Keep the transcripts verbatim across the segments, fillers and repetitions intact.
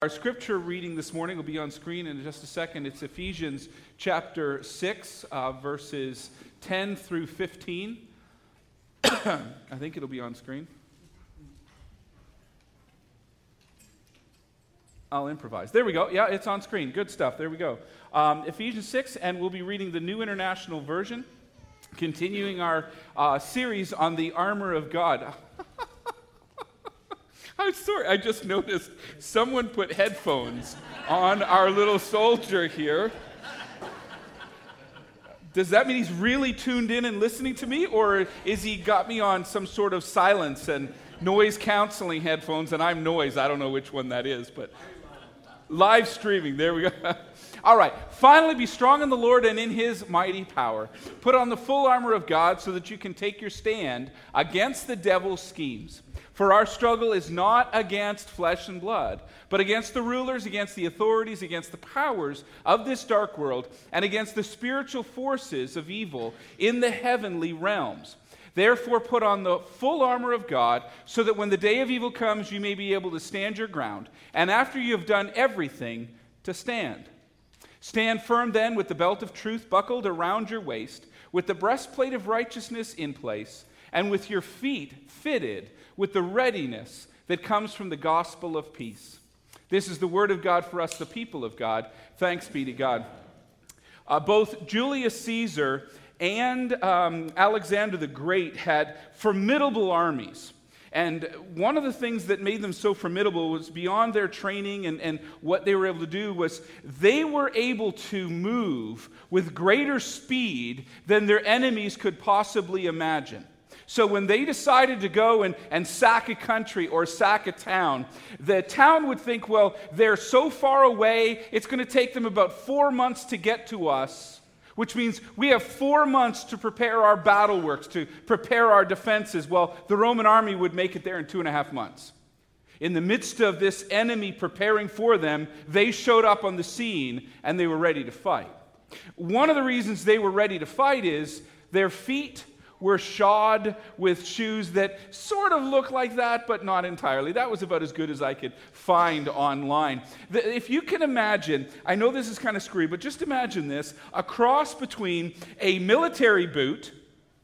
Our scripture reading this morning will be on screen in just a second. It's Ephesians chapter six, uh, verses ten through fifteen. I think it'll be on screen. I'll improvise. There we go. Yeah, it's on screen. Good stuff. There we go. Um, Ephesians six, and we'll be reading the New International Version, continuing our uh, series on the armor of God. I'm sorry, I just noticed someone put headphones on our little soldier here. Does that mean he's really tuned in and listening to me, or is he got me on some sort of silence and noise canceling headphones, and I'm noise? I don't know which one that is, but live streaming, there we go. All right, finally be strong in the Lord and in his mighty power. Put on the full armor of God so that you can take your stand against the devil's schemes. For our struggle is not against flesh and blood, but against the rulers, against the authorities, against the powers of this dark world, and against the spiritual forces of evil in the heavenly realms. Therefore put on the full armor of God, so that when the day of evil comes, you may be able to stand your ground, and after you have done everything, to stand. Stand firm then with the belt of truth buckled around your waist, with the breastplate of righteousness in place, and with your feet fitted with the readiness that comes from the gospel of peace. This is the word of God for us, the people of God. Thanks be to God. Uh, both Julius Caesar and um, Alexander the Great had formidable armies. And one of the things that made them so formidable was beyond their training and, and what they were able to do was they were able to move with greater speed than their enemies could possibly imagine. So when they decided to go and, and sack a country or sack a town, the town would think, well, they're so far away, it's going to take them about four months to get to us, which means we have four months to prepare our battle works, to prepare our defenses. Well, the Roman army would make it there in two and a half months. In the midst of this enemy preparing for them, they showed up on the scene and they were ready to fight. One of the reasons they were ready to fight is their feet were shod with shoes that sort of look like that, but not entirely. That was about as good as I could find online. The, if you can imagine, I know this is kind of screwy, but just imagine this, a cross between a military boot,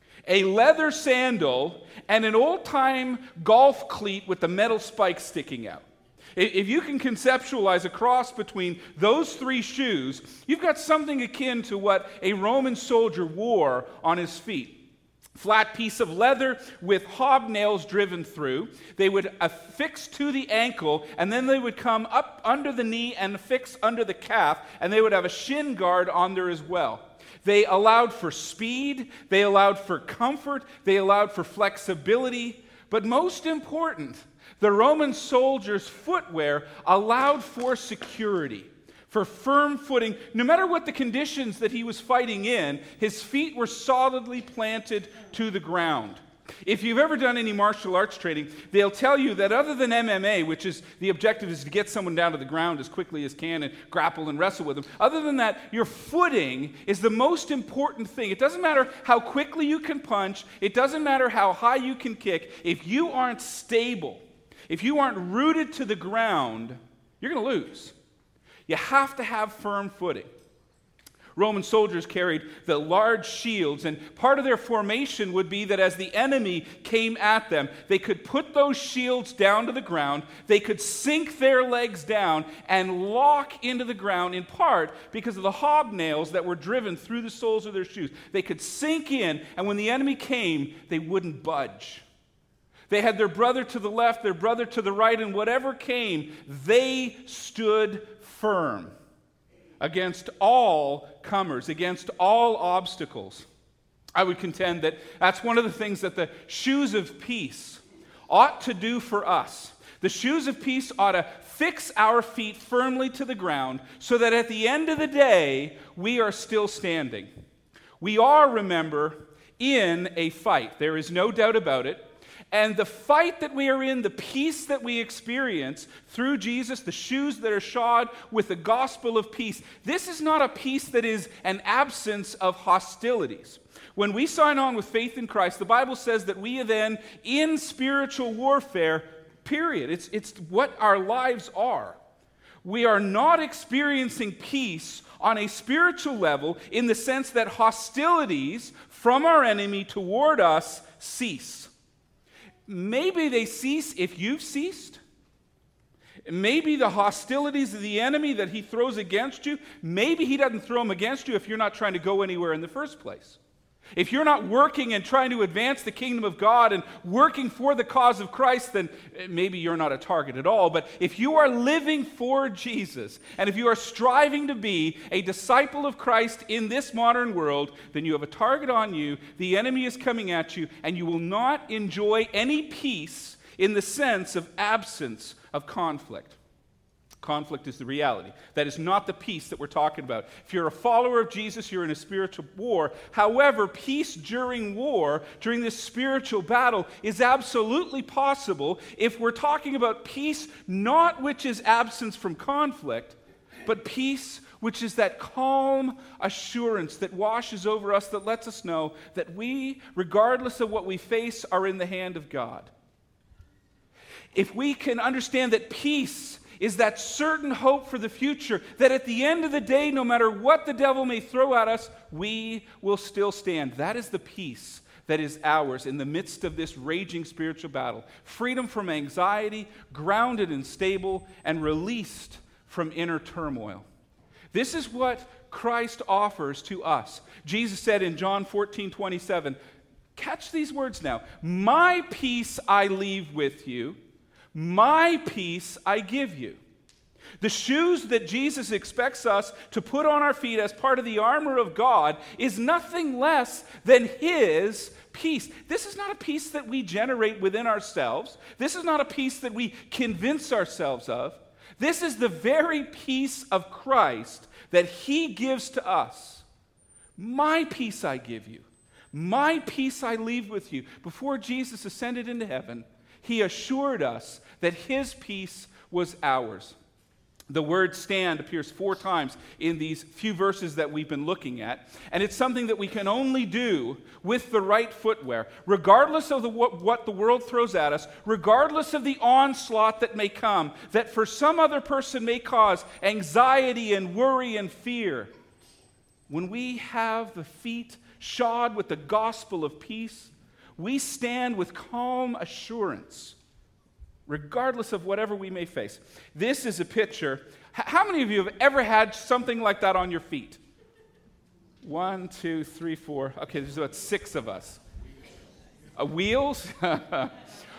a leather sandal, and an old-time golf cleat with the metal spikes sticking out. If you can conceptualize a cross between those three shoes, you've got something akin to what a Roman soldier wore on his feet. Flat piece of leather with hobnails driven through. They would affix to the ankle, and then they would come up under the knee and affix under the calf, and they would have a shin guard on there as well. They allowed for speed, they allowed for comfort, they allowed for flexibility, but most important, the Roman soldier's footwear allowed for security, for firm footing. No matter what the conditions that he was fighting in, his feet were solidly planted to the ground. If you've ever done any martial arts training, they'll tell you that other than M M A, which is the objective is to get someone down to the ground as quickly as can and grapple and wrestle with them, other than that, your footing is the most important thing. It doesn't matter how quickly you can punch, it doesn't matter how high you can kick. If you aren't stable, if you aren't rooted to the ground, you're going to lose. You have to have firm footing. Roman soldiers carried the large shields, and part of their formation would be that as the enemy came at them, they could put those shields down to the ground, they could sink their legs down and lock into the ground, in part because of the hobnails that were driven through the soles of their shoes. They could sink in, and when the enemy came, they wouldn't budge. They had their brother to the left, their brother to the right, and whatever came, they stood firm against all comers, against all obstacles. I would contend that that's one of the things that the shoes of peace ought to do for us. The shoes of peace ought to fix our feet firmly to the ground so that at the end of the day, we are still standing. We are, remember, in a fight. There is no doubt about it. And the fight that we are in, the peace that we experience through Jesus, the shoes that are shod with the gospel of peace, this is not a peace that is an absence of hostilities. When we sign on with faith in Christ, the Bible says that we are then in spiritual warfare, period. It's, it's what our lives are. we are not experiencing peace on a spiritual level in the sense that hostilities from our enemy toward us cease. Maybe they cease if you've ceased. Maybe the hostilities of the enemy that he throws against you, maybe he doesn't throw them against you if you're not trying to go anywhere in the first place. If you're not working and trying to advance the kingdom of God and working for the cause of Christ, then maybe you're not a target at all. But if you are living for Jesus, and if you are striving to be a disciple of Christ in this modern world, then you have a target on you, the enemy is coming at you, and you will not enjoy any peace in the sense of absence of conflict. Conflict is the reality. That is not the peace that we're talking about. If you're a follower of Jesus, you're in a spiritual war. However, peace during war, during this spiritual battle, is absolutely possible if we're talking about peace, not which is absence from conflict, but peace which is that calm assurance that washes over us, that lets us know that we, regardless of what we face, are in the hand of God. If we can understand that peace is that certain hope for the future, that at the end of the day, no matter what the devil may throw at us, we will still stand. That is the peace that is ours in the midst of this raging spiritual battle. Freedom from anxiety, grounded and stable, and released from inner turmoil. This is what Christ offers to us. Jesus said in John fourteen twenty-seven, catch these words now, "My peace I leave with you, my peace I give you." The shoes that Jesus expects us to put on our feet as part of the armor of God is nothing less than His peace. This is not a peace that we generate within ourselves. This is not a peace that we convince ourselves of. This is the very peace of Christ that He gives to us. My peace I give you. My peace I leave with you. Before Jesus ascended into heaven, He assured us that His peace was ours. The word stand appears four times in these few verses that we've been looking at, and it's something that we can only do with the right footwear, regardless of the, what, what the world throws at us, regardless of the onslaught that may come, that for some other person may cause anxiety and worry and fear. When we have the feet shod with the gospel of peace, we stand with calm assurance, regardless of whatever we may face. This is a picture. How many of you have ever had something like that on your feet? One, two, three, four. Okay, there's about six of us. Uh, wheels? I,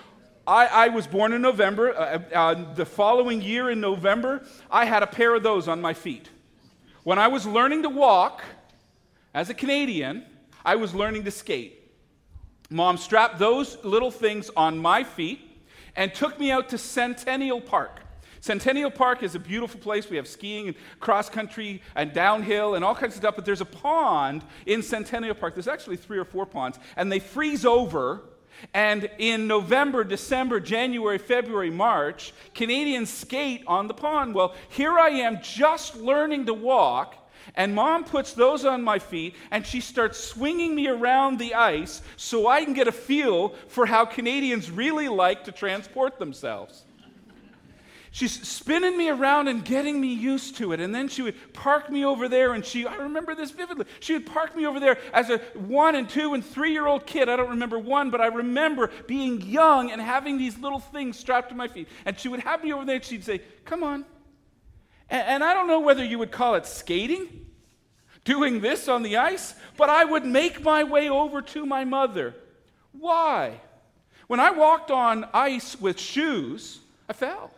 I was born in November. Uh, uh, the following year in November, I had a pair of those on my feet. When I was learning to walk, as a Canadian, I was learning to skate. Mom strapped those little things on my feet and took me out to Centennial Park. Centennial Park is a beautiful place. We have skiing and cross-country and downhill and all kinds of stuff, but there's a pond in Centennial Park. There's actually three or four ponds, and they freeze over, and in November, December, January, February, March, Canadians skate on the pond. Well, here I am just learning to walk, and Mom puts those on my feet, and she starts swinging me around the ice so I can get a feel for how Canadians really like to transport themselves. She's spinning me around and getting me used to it, and then she would park me over there, and she, I remember this vividly, she would park me over there as a one and two and three-year-old kid. I don't remember one, but I remember being young and having these little things strapped to my feet, and she would have me over there, and she'd say, "Come on." And I don't know whether you would call it skating, doing this on the ice, but I would make my way over to my mother. Why? When I walked on ice with shoes, I fell.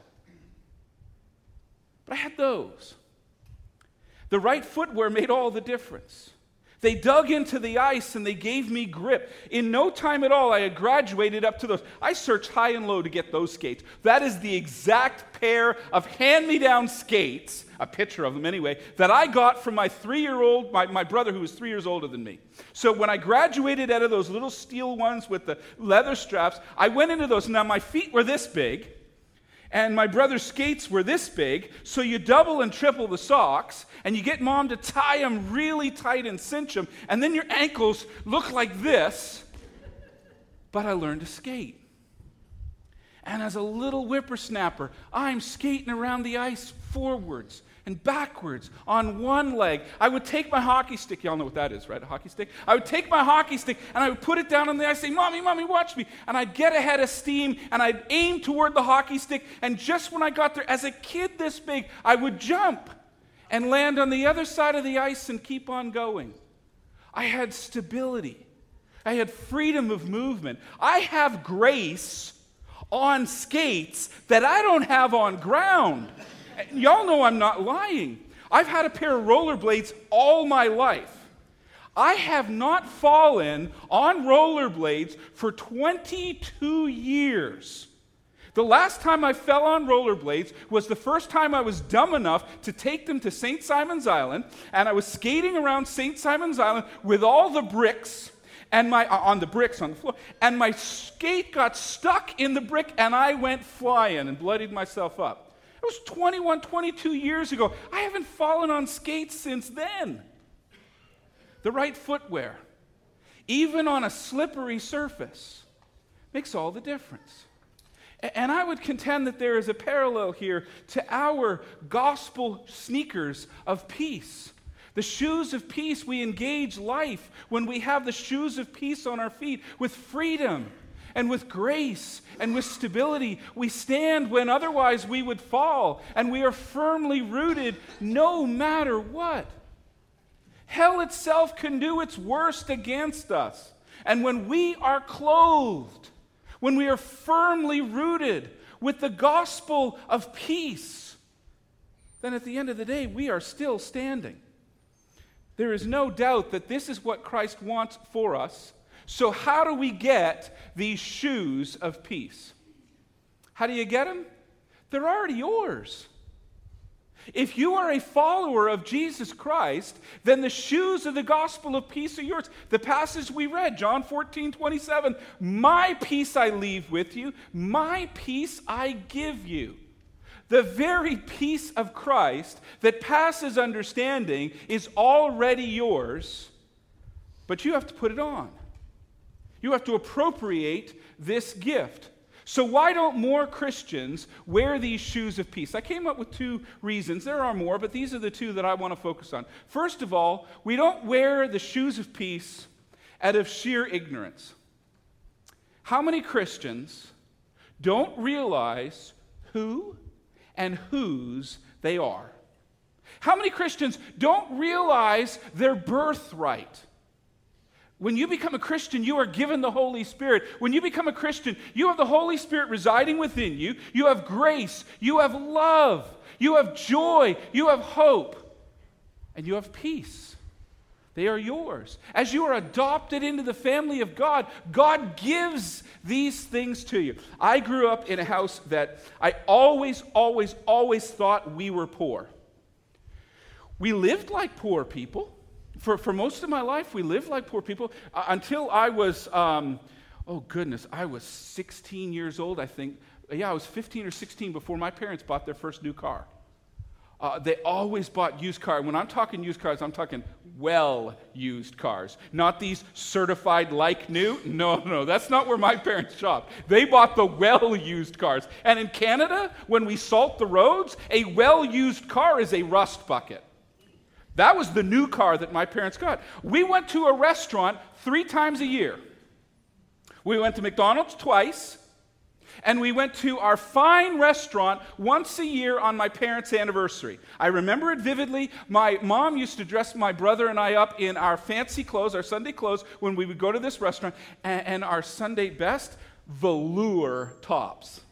But I had those. The right footwear made all the difference. They dug into the ice and they gave me grip. In no time at all, I had graduated up to those. I searched high and low to get those skates. That is the exact pair of hand-me-down skates, a picture of them anyway, that I got from my three-year-old, my, my brother who was three years older than me. So when I graduated out of those little steel ones with the leather straps, I went into those. Now my feet were this big, and my brother's skates were this big, so you double and triple the socks, and you get Mom to tie them really tight and cinch them, and then your ankles look like this. But I learned to skate. And as a little whippersnapper, I'm skating around the ice forwards and backwards on one leg. I would take my hockey stick. Y'all know what that is, right? A hockey stick? I would take my hockey stick and I would put it down on the ice, say, Mommy, Mommy, watch me. And I'd get a head of steam and I'd aim toward the hockey stick. And just when I got there, as a kid this big, I would jump and land on the other side of the ice and keep on going. I had stability. I had freedom of movement. I have grace on skates that I don't have on ground. Y'all know I'm not lying. I've had a pair of rollerblades all my life. I have not fallen on rollerblades for twenty-two years. The last time I fell on rollerblades was the first time I was dumb enough to take them to Saint Simon's Island, and I was skating around Saint Simon's Island with all the bricks, and my uh, on the bricks on the floor, and my skate got stuck in the brick, and I went flying and bloodied myself up. It was twenty-one, twenty-two years ago. I haven't fallen on skates since then. The right footwear, even on a slippery surface, makes all the difference. And I would contend that there is a parallel here to our gospel sneakers of peace. The shoes of peace, we engage life when we have the shoes of peace on our feet with freedom and with grace and with stability. We stand when otherwise we would fall, and we are firmly rooted no matter what. Hell itself can do its worst against us. And when we are clothed, when we are firmly rooted with the gospel of peace, then at the end of the day, we are still standing. There is no doubt that this is what Christ wants for us. So how do we get these shoes of peace? How do you get them? They're already yours. If you are a follower of Jesus Christ, then the shoes of the gospel of peace are yours. The passage we read, John fourteen twenty-seven, my peace I leave with you, my peace I give you. The very peace of Christ that passes understanding is already yours, but you have to put it on. You have to appropriate this gift. So why don't more Christians wear these shoes of peace? I came up with two reasons. There are more, but these are the two that I want to focus on. First of all, we don't wear the shoes of peace out of sheer ignorance. How many Christians don't realize who and whose they are? How many Christians don't realize their birthright? When you become a Christian, you are given the Holy Spirit. When you become a Christian, you have the Holy Spirit residing within you. You have grace. You have love. You have joy. You have hope. And you have peace. They are yours. As you are adopted into the family of God, God gives these things to you. I grew up in a house that I always, always, always thought we were poor. We lived like poor people. For, for most of my life, we lived like poor people uh, until I was, um, oh goodness, I was sixteen years old, I think. Yeah, I was fifteen or sixteen before my parents bought their first new car. Uh, they always bought used cars. When I'm talking used cars, I'm talking well-used cars. Not these certified like new. No, no, that's not where my parents shopped. They bought the well-used cars. And in Canada, when we salt the roads, a well-used car is a rust bucket. That was the new car that my parents got. We went to a restaurant three times a year. We went to McDonald's twice, and we went to our fine restaurant once a year on my parents' anniversary. I remember it vividly. My mom used to dress my brother and I up in our fancy clothes, our Sunday clothes, when we would go to this restaurant, and, and our Sunday best, velour tops.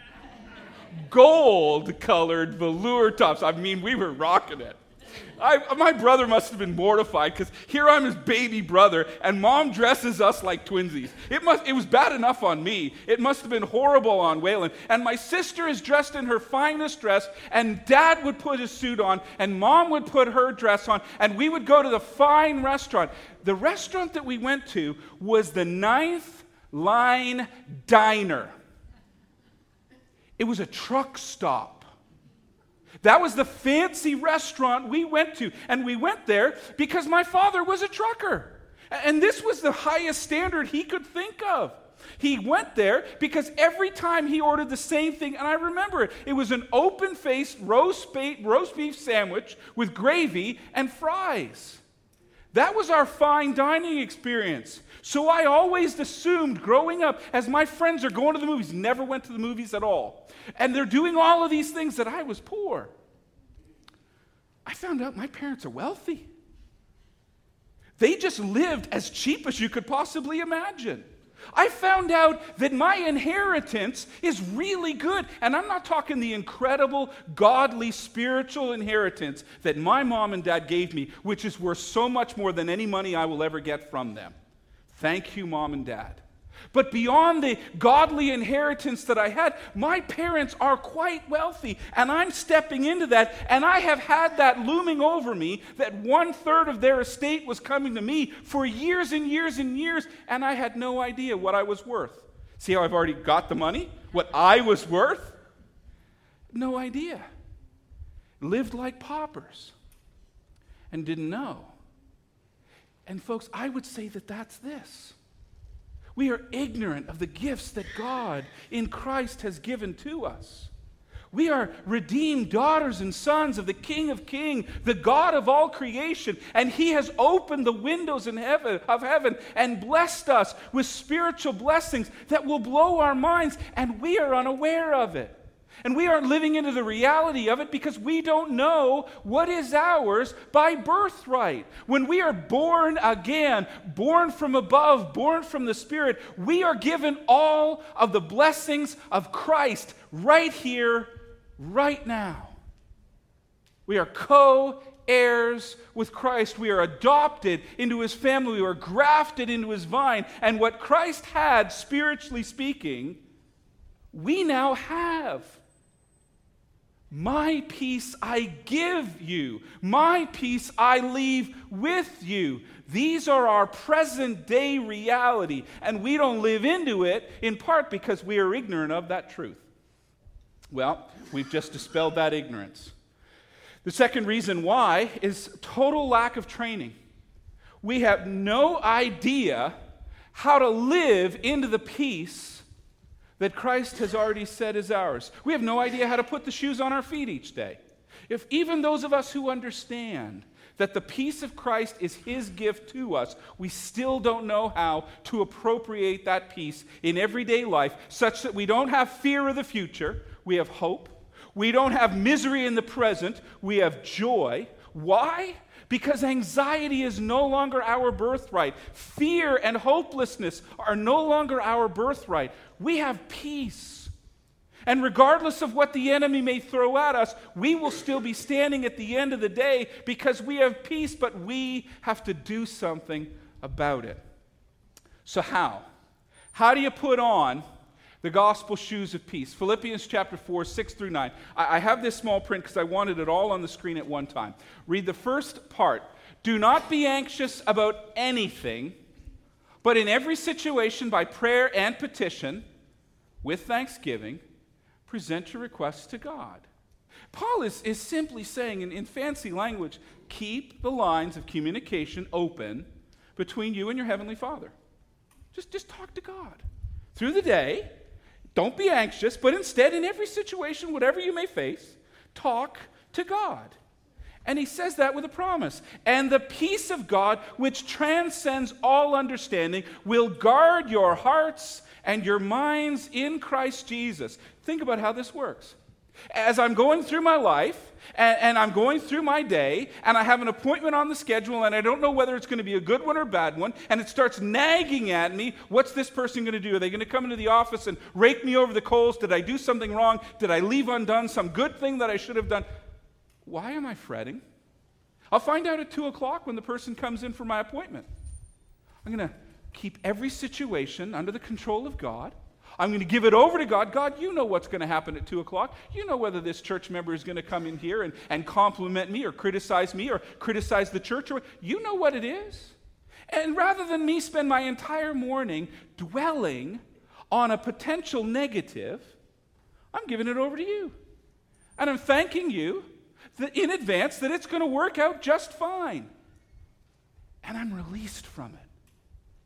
Gold-colored velour tops. I mean, we were rocking it. I, my brother must have been mortified because here I'm his baby brother and mom dresses us like twinsies. It must. It was bad enough on me. It must have been horrible on Waylon. And my sister is dressed in her finest dress, and dad would put his suit on and mom would put her dress on, and we would go to the fine restaurant. The restaurant that we went to was the Ninth Line Diner. It was a truck stop. That was the fancy restaurant we went to. And we went there because my father was a trucker. And this was the highest standard he could think of. He went there because every time he ordered the same thing, and I remember it, it was an open-faced roast beef, roast beef sandwich with gravy and fries. That was our fine dining experience. So I always assumed growing up, as my friends are going to the movies, never went to the movies at all, and they're doing all of these things, that I was poor. I found out my parents are wealthy. They just lived as cheap as you could possibly imagine. I found out that my inheritance is really good. And I'm not talking the incredible, godly, spiritual inheritance that my mom and dad gave me, which is worth so much more than any money I will ever get from them. Thank you, Mom and Dad. But beyond the godly inheritance that I had, my parents are quite wealthy, and I'm stepping into that, and I have had that looming over me, that one-third of their estate was coming to me for years and years and years, and I had no idea what I was worth. See how I've already got the money? What I was worth? No idea. Lived like paupers and didn't know. And folks, I would say that that's this. We are ignorant of the gifts that God in Christ has given to us. We are redeemed daughters and sons of the King of Kings, the God of all creation, and He has opened the windows in heaven, of heaven and blessed us with spiritual blessings that will blow our minds, and we are unaware of it. And we aren't living into the reality of it because we don't know what is ours by birthright. When we are born again, born from above, born from the Spirit, we are given all of the blessings of Christ right here, right now. We are co-heirs with Christ. We are adopted into His family. We are grafted into His vine. And what Christ had, spiritually speaking, we now have. My peace I give you. My peace I leave with you. These are our present day reality, and we don't live into it in part because we are ignorant of that truth. Well, we've just dispelled that ignorance. The second reason why is total lack of training. We have no idea how to live into the peace that Christ has already said is ours. We have no idea how to put the shoes on our feet each day. If even those of us who understand that the peace of Christ is His gift to us, we still don't know how to appropriate that peace in everyday life such that we don't have fear of the future, we have hope. We don't have misery in the present, we have joy. Why? Because anxiety is no longer our birthright. Fear and hopelessness are no longer our birthright. We have peace. And regardless of what the enemy may throw at us, we will still be standing at the end of the day because we have peace, but we have to do something about it. So how? How do you put on the gospel shoes of peace? Philippians chapter four, six through nine. I, I have this small print because I wanted it all on the screen at one time. Read the first part. Do not be anxious about anything, but in every situation by prayer and petition, with thanksgiving, present your requests to God. Paul is, is simply saying in, in fancy language, keep the lines of communication open between you and your Heavenly Father. Just, just talk to God. Through the day, don't be anxious, but instead, in every situation, whatever you may face, talk to God. And he says that with a promise. And the peace of God, which transcends all understanding, will guard your hearts and your minds in Christ Jesus. Think about how this works. As I'm going through my life, and, and I'm going through my day, and I have an appointment on the schedule, and I don't know whether it's going to be a good one or a bad one, and it starts nagging at me, what's this person going to do? Are they going to come into the office and rake me over the coals? Did I do something wrong? Did I leave undone some good thing that I should have done? Why am I fretting? I'll find out at two o'clock when the person comes in for my appointment. I'm going to keep every situation under the control of God. I'm going to give it over to God. God, you know what's going to happen at two o'clock. You know whether this church member is going to come in here and, and compliment me or criticize me or criticize the church. Or you know what it is. And rather than me spend my entire morning dwelling on a potential negative, I'm giving it over to you. And I'm thanking you that in advance that it's going to work out just fine. And I'm released from it.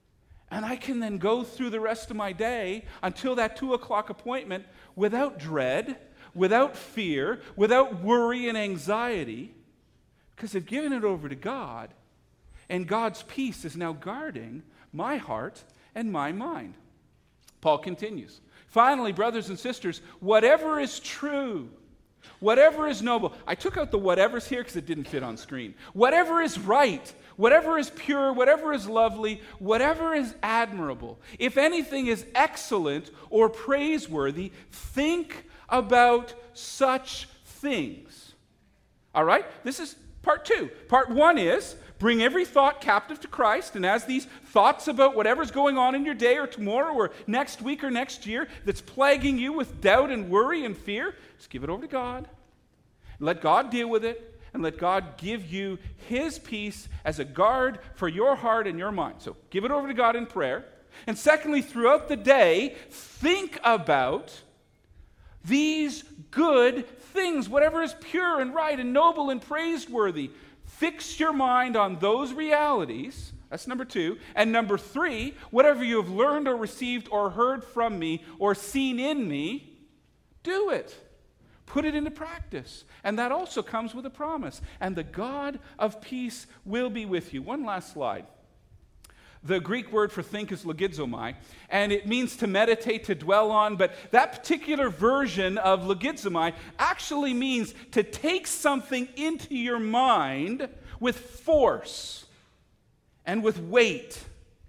And I can then go through the rest of my day until that two o'clock appointment without dread, without fear, without worry and anxiety, because I've given it over to God, and God's peace is now guarding my heart and my mind. Paul continues. Finally, brothers and sisters, whatever is true, whatever is noble. I took out the whatevers here because it didn't fit on screen. Whatever is right, whatever is pure, whatever is lovely, whatever is admirable, if anything is excellent or praiseworthy, think about such things. All right? This is part two. Part one is bring every thought captive to Christ, and as these thoughts about whatever's going on in your day or tomorrow or next week or next year that's plaguing you with doubt and worry and fear, just give it over to God. Let God deal with it, and let God give you His peace as a guard for your heart and your mind. So give it over to God in prayer. And secondly, throughout the day, think about these good things, whatever is pure and right and noble and praiseworthy. Fix your mind on those realities. That's number two. And number three, whatever you have learned or received or heard from me or seen in me, do it. Put it into practice. And that also comes with a promise. And the God of peace will be with you. One last slide. The Greek word for think is logizomai, and it means to meditate, to dwell on, but that particular version of logizomai actually means to take something into your mind with force and with weight.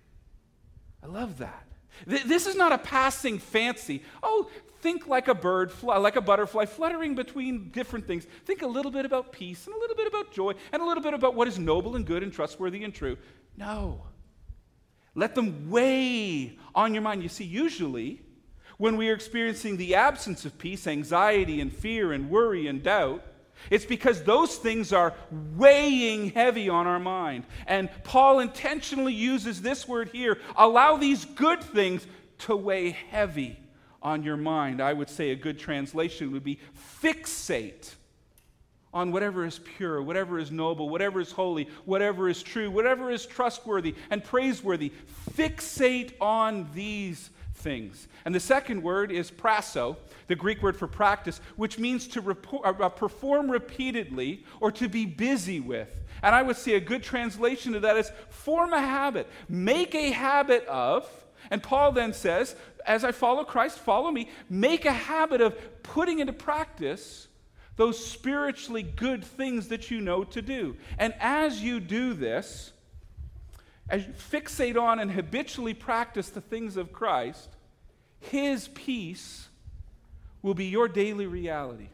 I love that. Th- this is not a passing fancy. Oh, think like a bird, fly, like a butterfly, fluttering between different things. Think a little bit about peace and a little bit about joy and a little bit about what is noble and good and trustworthy and true. No. Let them weigh on your mind. You see, usually when we are experiencing the absence of peace, anxiety and fear and worry and doubt, it's because those things are weighing heavy on our mind. And Paul intentionally uses this word here, allow these good things to weigh heavy on your mind. I would say a good translation would be fixate on whatever is pure, whatever is noble, whatever is holy, whatever is true, whatever is trustworthy and praiseworthy. Fixate on these things. And the second word is prasso, the Greek word for practice, which means to report, uh, perform repeatedly or to be busy with. And I would say a good translation of that is form a habit. Make a habit of, and Paul then says, as I follow Christ, follow me, make a habit of putting into practice those spiritually good things that you know to do. And as you do this, as you fixate on and habitually practice the things of Christ, His peace will be your daily reality.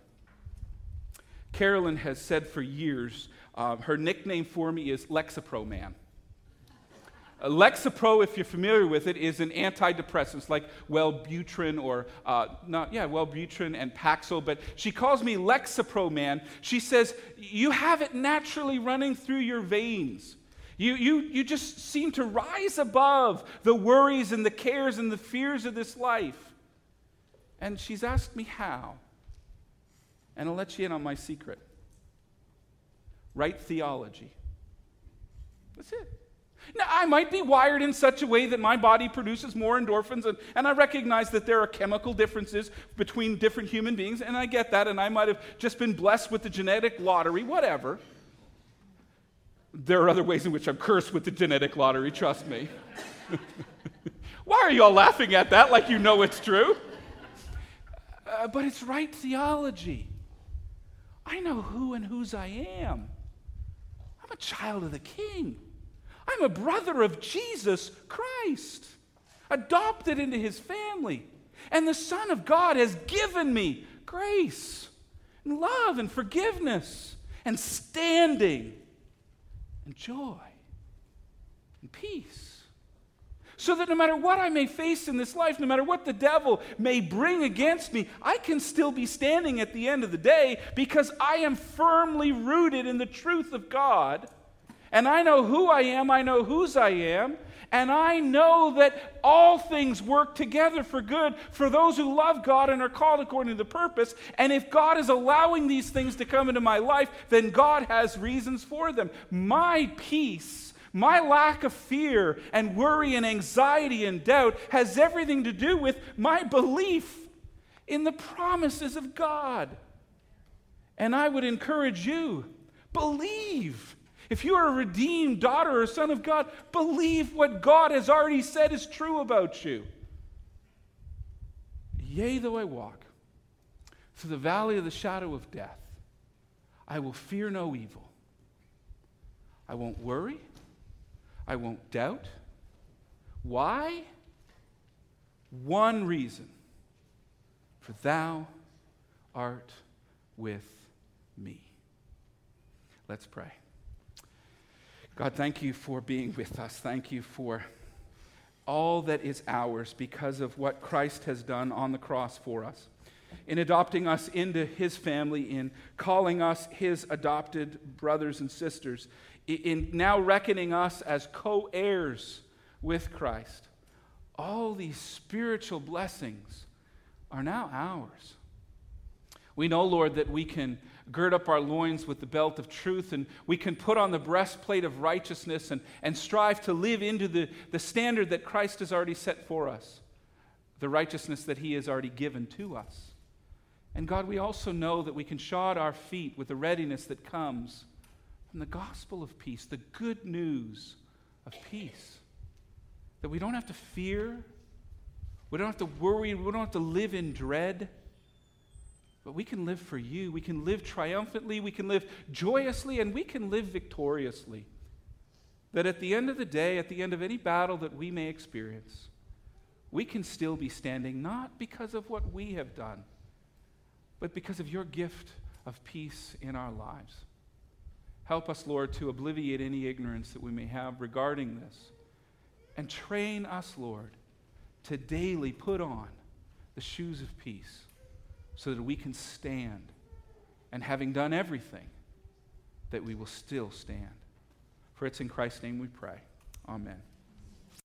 Carolyn has said for years, uh, her nickname for me is Lexapro Man. Uh, Lexapro, if you're familiar with it, is an antidepressant like Wellbutrin or, uh, not, yeah, Wellbutrin and Paxil, but she calls me Lexapro Man. She says, you have it naturally running through your veins. You, you, you just seem to rise above the worries and the cares and the fears of this life. And she's asked me how. And I'll let you in on my secret. Right theology. That's it. Now, I might be wired in such a way that my body produces more endorphins, and, and I recognize that there are chemical differences between different human beings, and I get that, and I might have just been blessed with the genetic lottery, whatever. There are other ways in which I'm cursed with the genetic lottery, trust me. Why are you all laughing at that like you know it's true? Uh, but it's right theology. I know who and whose I am. I'm a child of the King. I'm a brother of Jesus Christ, adopted into His family. And the Son of God has given me grace and love and forgiveness and standing and joy and peace. So that no matter what I may face in this life, no matter what the devil may bring against me, I can still be standing at the end of the day because I am firmly rooted in the truth of God. And I know who I am, I know whose I am, and I know that all things work together for good for those who love God and are called according to the purpose. And if God is allowing these things to come into my life, then God has reasons for them. My peace, My lack of fear and worry and anxiety and doubt has everything to do with my belief in the promises of God. And I would encourage you, believe. If you are a redeemed daughter or son of God, believe what God has already said is true about you. Yea, though I walk through the valley of the shadow of death, I will fear no evil. I won't worry. I won't doubt. Why? One reason. For thou art with me. Let's pray. God, thank you for being with us. Thank you for all that is ours because of what Christ has done on the cross for us, in adopting us into his family, in calling us his adopted brothers and sisters, in now reckoning us as co-heirs with Christ. All these spiritual blessings are now ours. We know, Lord, that we can gird up our loins with the belt of truth, and we can put on the breastplate of righteousness and, and strive to live into the, the standard that Christ has already set for us, the righteousness that he has already given to us. And God, we also know that we can shod our feet with the readiness that comes from the gospel of peace, the good news of peace. That we don't have to fear, we don't have to worry, we don't have to live in dread, but we can live for you. We can live triumphantly, we can live joyously, and we can live victoriously. That at the end of the day, at the end of any battle that we may experience, we can still be standing not because of what we have done, but because of your gift of peace in our lives. Help us, Lord, to obliviate any ignorance that we may have regarding this. And train us, Lord, to daily put on the shoes of peace so that we can stand. And having done everything, that we will still stand. For it's in Christ's name we pray. Amen.